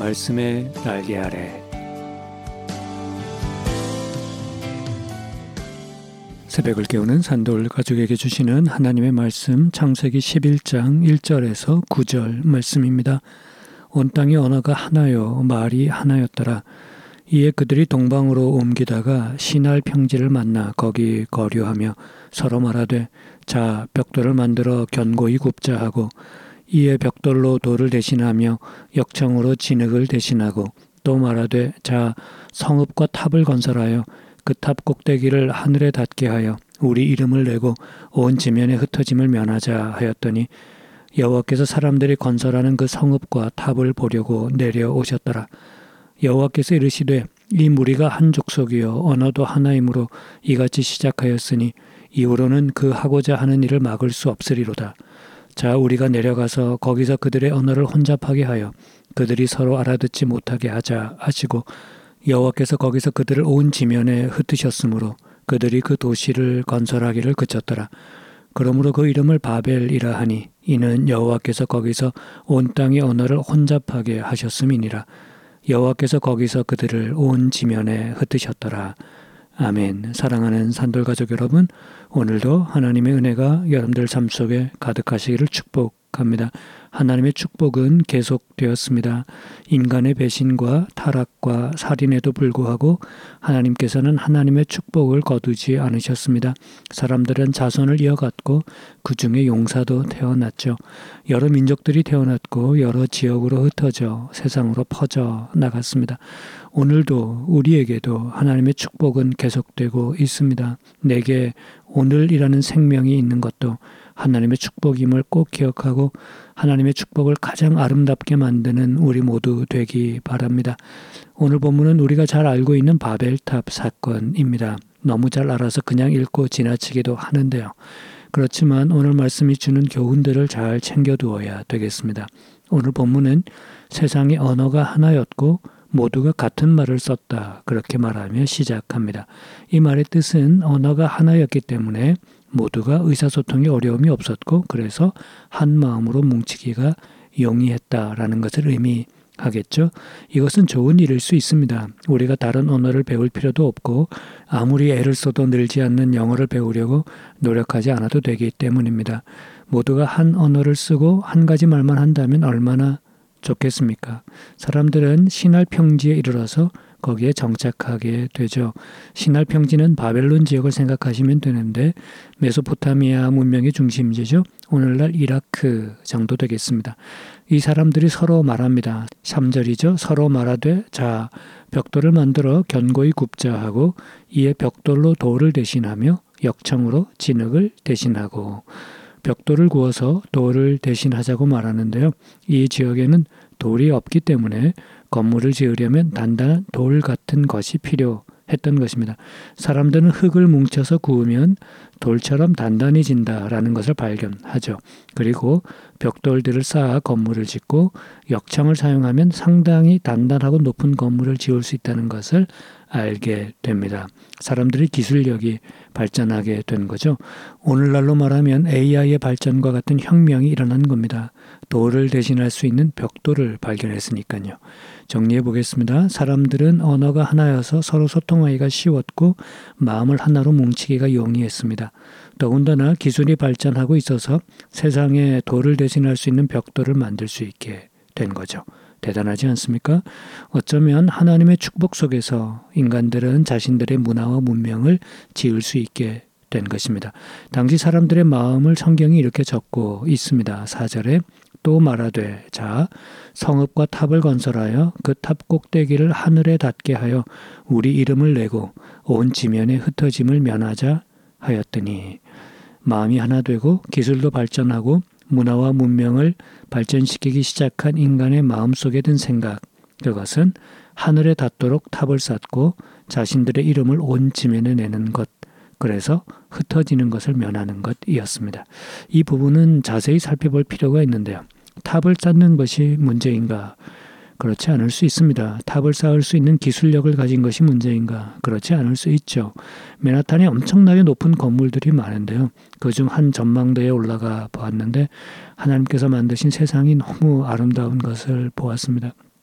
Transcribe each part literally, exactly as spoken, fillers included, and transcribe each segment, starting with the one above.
말씀의 날개 아래. 새벽을 깨우는 산돌 가족에게 주시는 하나님의 말씀, 창세기 십일 장 일 절에서 구 절 말씀입니다. 온 땅의 언어가 하나요 말이 하나였더라. 이에 그들이 동방으로 옮기다가 시날 평지를 만나 거기 거류하며 서로 말하되 자 벽돌을 만들어 견고히 굽자 하고, 이에 벽돌로 돌을 대신하며 역청으로 진흙을 대신하고, 또 말하되 자 성읍과 탑을 건설하여 그 탑 꼭대기를 하늘에 닿게 하여 우리 이름을 내고 온 지면에 흩어짐을 면하자 하였더니, 여호와께서 사람들이 건설하는 그 성읍과 탑을 보려고 내려오셨더라. 여호와께서 이르시되 이 무리가 한 족속이요 언어도 하나이므로 이같이 시작하였으니 이후로는 그 하고자 하는 일을 막을 수 없으리로다. 자 우리가 내려가서 거기서 그들의 언어를 혼잡하게 하여 그들이 서로 알아듣지 못하게 하자 하시고, 여호와께서 거기서 그들을 온 지면에 흩으셨으므로 그들이 그 도시를 건설하기를 그쳤더라. 그러므로 그 이름을 바벨이라 하니 이는 여호와께서 거기서 온 땅의 언어를 혼잡하게 하셨음이니라. 여호와께서 거기서 그들을 온 지면에 흩으셨더라. 아멘. 사랑하는 산돌 가족 여러분, 오늘도 하나님의 은혜가 여러분들 삶 속에 가득하시기를 축복합니다. 하나님의 축복은 계속되었습니다. 인간의 배신과 타락과 살인에도 불구하고 하나님께서는 하나님의 축복을 거두지 않으셨습니다. 사람들은 자손을 이어갔고 그 중에 용사도 태어났죠. 여러 민족들이 태어났고 여러 지역으로 흩어져 세상으로 퍼져 나갔습니다. 오늘도 우리에게도 하나님의 축복은 계속되고 있습니다. 내게 오늘이라는 생명이 있는 것도 하나님의 축복임을 꼭 기억하고 하나님의 축복을 가장 아름답게 만드는 우리 모두 되기 바랍니다. 오늘 본문은 우리가 잘 알고 있는 바벨탑 사건입니다. 너무 잘 알아서 그냥 읽고 지나치기도 하는데요. 그렇지만 오늘 말씀이 주는 교훈들을 잘 챙겨두어야 되겠습니다. 오늘 본문은 세상의 언어가 하나였고 모두가 같은 말을 썼다, 그렇게 말하며 시작합니다. 이 말의 뜻은 언어가 하나였기 때문에 모두가 의사소통에 어려움이 없었고 그래서 한 마음으로 뭉치기가 용이했다라는 것을 의미하겠죠. 이것은 좋은 일일 수 있습니다. 우리가 다른 언어를 배울 필요도 없고 아무리 애를 써도 늘지 않는 영어를 배우려고 노력하지 않아도 되기 때문입니다. 모두가 한 언어를 쓰고 한 가지 말만 한다면 얼마나 좋겠습니까? 사람들은 시날 평지에 이르러서 거기에 정착하게 되죠. 시날 평지는 바벨론 지역을 생각하시면 되는데 메소포타미아 문명의 중심지죠. 오늘날 이라크 정도 되겠습니다. 이 사람들이 서로 말합니다. 삼 절이죠. 서로 말하되 자 벽돌을 만들어 견고히 굽자 하고, 이에 벽돌로 돌을 대신하며 역청으로 진흙을 대신하고, 벽돌을 구워서 돌을 대신하자고 말하는데요. 이 지역에는 돌이 없기 때문에 건물을 지으려면 단단한 돌 같은 것이 필요했던 것입니다. 사람들은 흙을 뭉쳐서 구우면 돌처럼 단단해진다라는 것을 발견하죠. 그리고 벽돌들을 쌓아 건물을 짓고 역청을 사용하면 상당히 단단하고 높은 건물을 지을 수 있다는 것을 알게 됩니다. 사람들의 기술력이 발전하게 된 거죠. 오늘날로 말하면 에이아이의 발전과 같은 혁명이 일어난 겁니다. 돌을 대신할 수 있는 벽돌을 발견했으니까요. 정리해 보겠습니다. 사람들은 언어가 하나여서 서로 소통하기가 쉬웠고 마음을 하나로 뭉치기가 용이했습니다. 더군다나 기술이 발전하고 있어서 세상에 돌을 대신할 수 있는 벽돌을 만들 수 있게 된 거죠. 대단하지 않습니까? 어쩌면 하나님의 축복 속에서 인간들은 자신들의 문화와 문명을 지을 수 있게 된 것입니다. 당시 사람들의 마음을 성경이 이렇게 적고 있습니다. 사 절에 또 말하되 자 성읍과 탑을 건설하여 그 탑 꼭대기를 하늘에 닿게 하여 우리 이름을 내고 온 지면에 흩어짐을 면하자 하였더니, 마음이 하나 되고 기술도 발전하고 문화와 문명을 발전시키기 시작한 인간의 마음속에 든 생각, 그것은 하늘에 닿도록 탑을 쌓고 자신들의 이름을 온 지면에 내는 것, 그래서 흩어지는 것을 면하는 것이었습니다. 이 부분은 자세히 살펴볼 필요가 있는데요. 탑을 쌓는 것이 문제인가? 그렇지 않을 수 있습니다. 탑을 쌓을 수 있는 기술력을 가진 것이 문제인가? 그렇지 않을 수 있죠. 맨하탄에 엄청나게 높은 건물들이 많은데요. 그중 한 전망대에 올라가 보았는데 하나님께서 만드신 세상이 너무 아름다운 것을 보았습니다.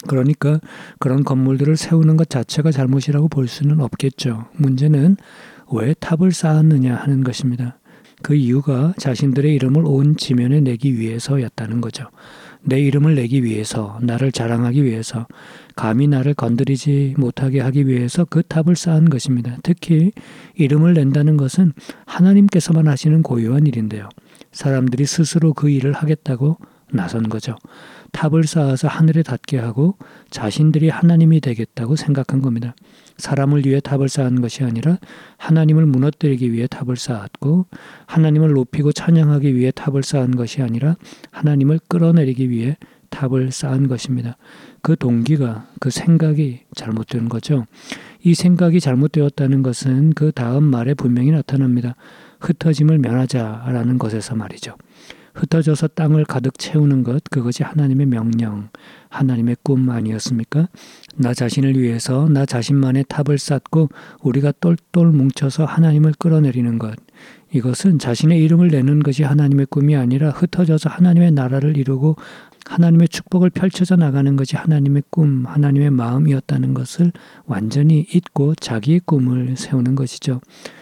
그러니까 그런 건물들을 세우는 것 자체가 잘못이라고 볼 수는 없겠죠. 문제는 왜 탑을 쌓았느냐 하는 것입니다. 그 이유가 자신들의 이름을 온 지면에 내기 위해서였다는 거죠. 내 이름을 내기 위해서, 나를 자랑하기 위해서, 감히 나를 건드리지 못하게 하기 위해서 그 탑을 쌓은 것입니다. 특히 이름을 낸다는 것은 하나님께서만 하시는 고유한 일인데요. 사람들이 스스로 그 일을 하겠다고 나선 거죠. 탑을 쌓아서 하늘에 닿게 하고 자신들이 하나님이 되겠다고 생각한 겁니다. 사람을 위해 탑을 쌓은 것이 아니라 하나님을 무너뜨리기 위해 탑을 쌓았고, 하나님을 높이고 찬양하기 위해 탑을 쌓은 것이 아니라 하나님을 끌어내리기 위해 탑을 쌓은 것입니다. 그 동기가, 그 생각이 잘못된 거죠. 이 생각이 잘못되었다는 것은 그 다음 말에 분명히 나타납니다. 흩어짐을 면하자라는 것에서 말이죠. 흩어져서 땅을 가득 채우는 것, 그것이 하나님의 명령, 하나님의 꿈 아니었습니까? 나 자신을 위해서 나 자신만의 탑을 쌓고 우리가 똘똘 뭉쳐서 하나님을 끌어내리는 것, 이것은 자신의 이름을 내는 것이 하나님의 꿈이 아니라 흩어져서 하나님의 나라를 이루고 하나님의 축복을 펼쳐져 나가는 것이 하나님의 꿈, 하나님의 마음이었다는 것을 완전히 잊고 자기의 꿈을 세우는 것이죠.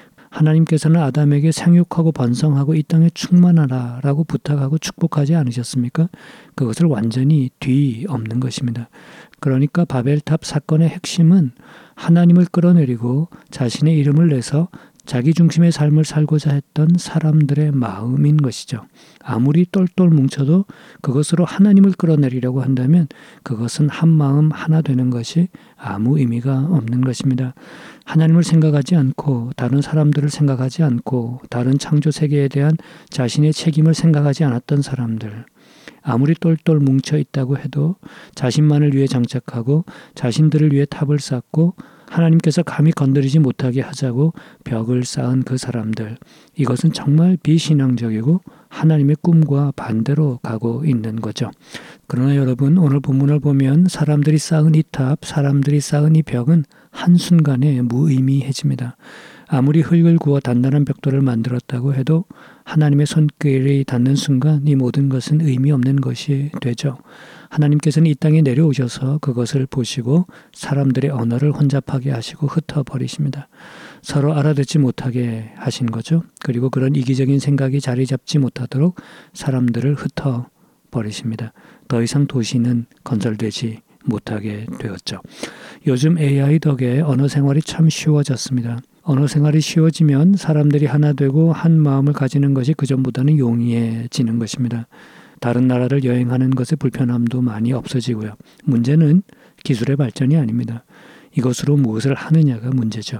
하나님께서는 아담에게 생육하고 번성하고 이 땅에 충만하라 라고 부탁하고 축복하지 않으셨습니까? 그것을 완전히 뒤엎는 것입니다. 그러니까 바벨탑 사건의 핵심은 하나님을 끌어내리고 자신의 이름을 내서 자기 중심의 삶을 살고자 했던 사람들의 마음인 것이죠. 아무리 똘똘 뭉쳐도 그것으로 하나님을 끌어내리려고 한다면 그것은 한 마음 하나 되는 것이 아무 의미가 없는 것입니다. 하나님을 생각하지 않고 다른 사람들을 생각하지 않고 다른 창조 세계에 대한 자신의 책임을 생각하지 않았던 사람들, 아무리 똘똘 뭉쳐 있다고 해도 자신만을 위해 장착하고 자신들을 위해 탑을 쌓고 하나님께서 감히 건드리지 못하게 하자고 벽을 쌓은 그 사람들, 이것은 정말 비신앙적이고 하나님의 꿈과 반대로 가고 있는 거죠. 그러나 여러분, 오늘 본문을 보면 사람들이 쌓은 이 탑, 사람들이 쌓은 이 벽은 한순간에 무의미해집니다. 아무리 흙을 구워 단단한 벽돌을 만들었다고 해도 하나님의 손길이 닿는 순간 이 모든 것은 의미 없는 것이 되죠. 하나님께서는 이 땅에 내려오셔서 그것을 보시고 사람들의 언어를 혼잡하게 하시고 흩어버리십니다. 서로 알아듣지 못하게 하신 거죠. 그리고 그런 이기적인 생각이 자리 잡지 못하도록 사람들을 흩어버리십니다. 더 이상 도시는 건설되지 못하게 되었죠. 요즘 에이아이 덕에 언어 생활이 참 쉬워졌습니다. 언어 생활이 쉬워지면 사람들이 하나 되고 한 마음을 가지는 것이 그전보다는 용이해지는 것입니다. 다른 나라를 여행하는 것의 불편함도 많이 없어지고요. 문제는 기술의 발전이 아닙니다. 이것으로 무엇을 하느냐가 문제죠.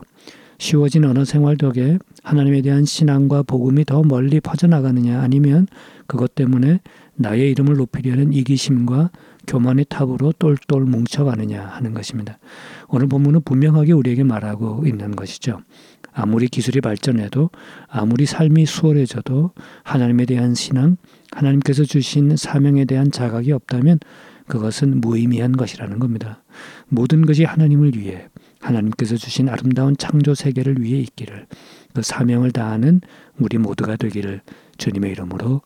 쉬워진 언어 생활 덕에 하나님에 대한 신앙과 복음이 더 멀리 퍼져나가느냐, 아니면 그것 때문에 나의 이름을 높이려는 이기심과 교만의 탑으로 똘똘 뭉쳐가느냐 하는 것입니다. 오늘 본문은 분명하게 우리에게 말하고 있는 것이죠. 아무리 기술이 발전해도, 아무리 삶이 수월해져도 하나님에 대한 신앙, 하나님께서 주신 사명에 대한 자각이 없다면 그것은 무의미한 것이라는 겁니다. 모든 것이 하나님을 위해, 하나님께서 주신 아름다운 창조 세계를 위해 있기를, 그 사명을 다하는 우리 모두가 되기를 주님의 이름으로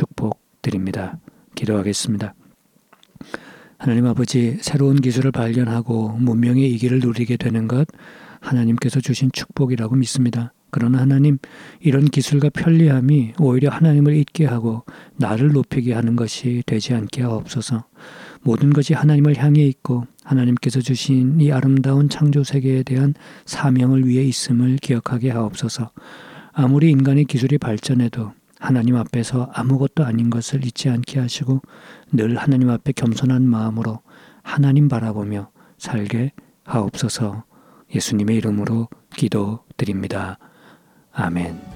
축복드립니다. 기도하겠습니다. 하나님 아버지, 새로운 기술을 발견하고 문명의 이기를 누리게 되는 것 하나님께서 주신 축복이라고 믿습니다. 그러나 하나님, 이런 기술과 편리함이 오히려 하나님을 잊게 하고 나를 높이게 하는 것이 되지 않게 하옵소서. 모든 것이 하나님을 향해 있고 하나님께서 주신 이 아름다운 창조 세계에 대한 사명을 위해 있음을 기억하게 하옵소서. 아무리 인간의 기술이 발전해도 하나님 앞에서 아무것도 아닌 것을 잊지 않게 하시고 늘 하나님 앞에 겸손한 마음으로 하나님 바라보며 살게 하옵소서. 예수님의 이름으로 기도드립니다. 아멘.